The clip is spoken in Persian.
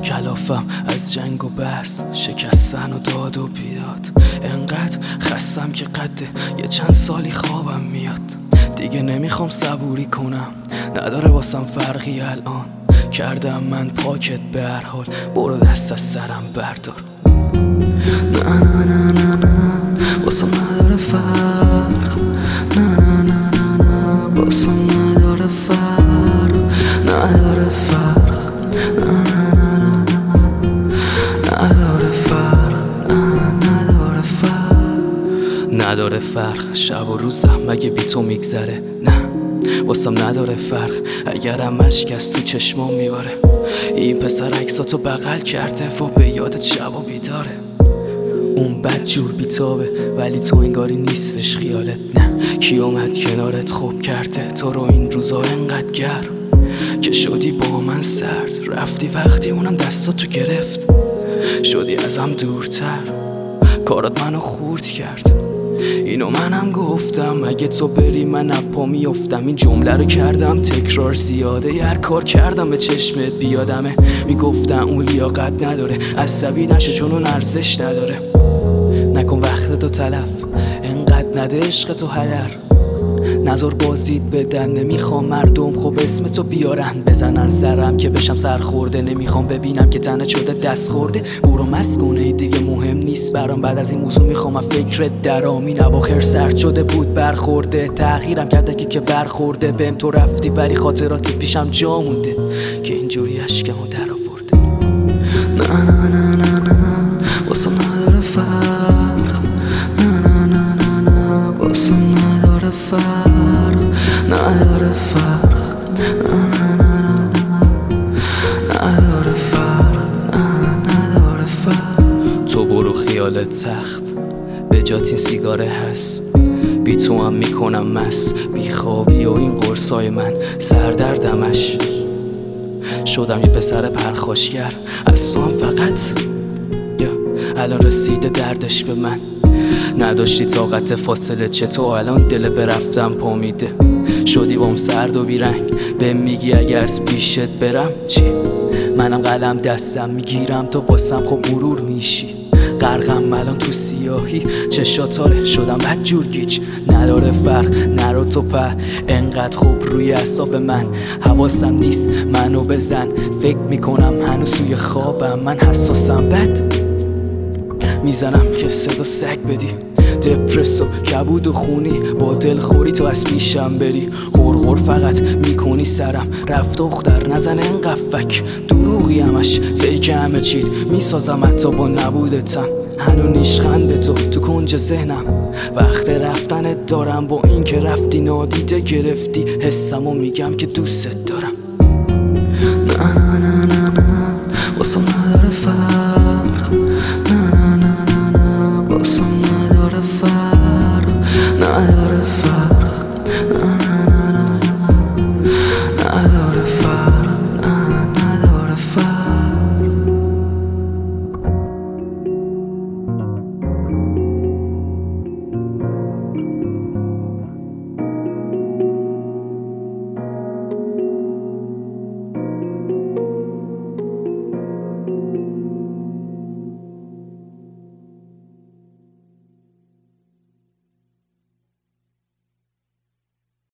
کلافم از جنگ و بحث، شکستن و داد و بیداد. انقدر خستم که قد یه چند سالی خوابم میاد. دیگه نمیخوام صبوری کنم، نداره واسم فرقی الان. کردم من پاکت به هر حال، برو دست از سرم بردار. نه نه نه نه نه واسم نداره فرق. نه نه نه نه نه واسم نداره فرق. نداره فرق. نه نه نه نه نه نداره فرق. نداره فرق. نداره فرق. شب و روزم مگه بی تو میگذره؟ نه واسم نداره فرق. اگرم اشک از تو چشمام میباره، این پسر عکساتو بغل کرده و به یادت شب و بیداره. اون بد جور بیتابه ولی تو انگاری نیستش خیالت. نه کی اومد کنارت خوب کرده تو رو این روزا انقدر گرم که شدی با من سرد. رفتی وقتی اونم دستاتو گرفت، شدی ازم دورتر. کارات منو خورد کرد، اینو منم گفتم. اگه تو بری من اپا میافتم. این جمله رو کردم تکرار زیاده، هر کار کردم به چشمت بیادمه. میگفتن اون لیاقت نداره، عصبی نشو چون اون ارزش نداره. نکن وقت تو تلف، انقدر نده عشق تو هدر. نظر بازید بدن، نمیخوام مردم خب اسم تو بیارن بزنن سرم که بشم سرخورده. نمیخوام ببینم که تنت شده دست خورده. برو مسکونه دیگه مهم نیست برام. بعد از این موضوع میخوام فکرت درام. این اواخر سرد شده بود برخورده، تغییرم کرده که برخورده بهم. تو رفتی ولی خاطراتی پیشم جا مونده که اینجوری اشکمو در آورده. نه نه نه نه نه واسم نداره فرق. نه نه نه نه نه واسم نداره فرق. نداره فرق. نه نه نه نه نداره فرق. نداره فرق. تو برو خیالت تخت، به جات این سیگاره هست. بی تو هم میکنم مست، بی خوابی و این قرصای من سردردمش. شدم یه پسر پرخاشگر از تو هم فقط. الان رسیده دردش به من، نداشتی طاقت فاصله چطور الان دل برفتم پامیده. شدی بام سرد و بیرنگ، به میگی اگه از پیشت برم چی؟ منم قلم دستم میگیرم تو واسم خب مرور میشی. غرقم الان تو سیاهی، چشاتاره شدم بد جور گیج. نداره فرق. نرو تو په انقدر خوب روی اعصاب من. حواسم نیست منو بزن، فکر میکنم هنوز توی خوابم. من حساسم بد میزنم که صدا سگ بدی. دپرس و کبود و خونی با دلخوری تو از پیشم بری. غرغر فقط میکنی سرم، رفت دختر نزن انقدر فک. دروغی همش فیک همه چید، میسازم حتی با نبودتم. هنو نیشخند تو کنج ذهنم، وقت رفتنت دارم. با این که رفتی نادیده گرفتی حسمو، میگم که دوست دارم.